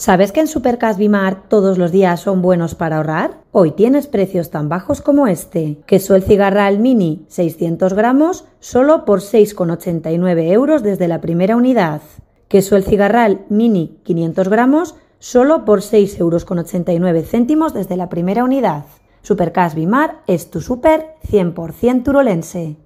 ¿Sabes que en Supercas Bimar todos los días son buenos para ahorrar? Hoy tienes precios tan bajos como este. Queso El Cigarral Mini 600 gramos solo por 6,89 euros desde la primera unidad. Queso El Cigarral Mini 500 gramos solo por 6,89 euros desde la primera unidad. Supercas Bimar es tu súper 100% turolense.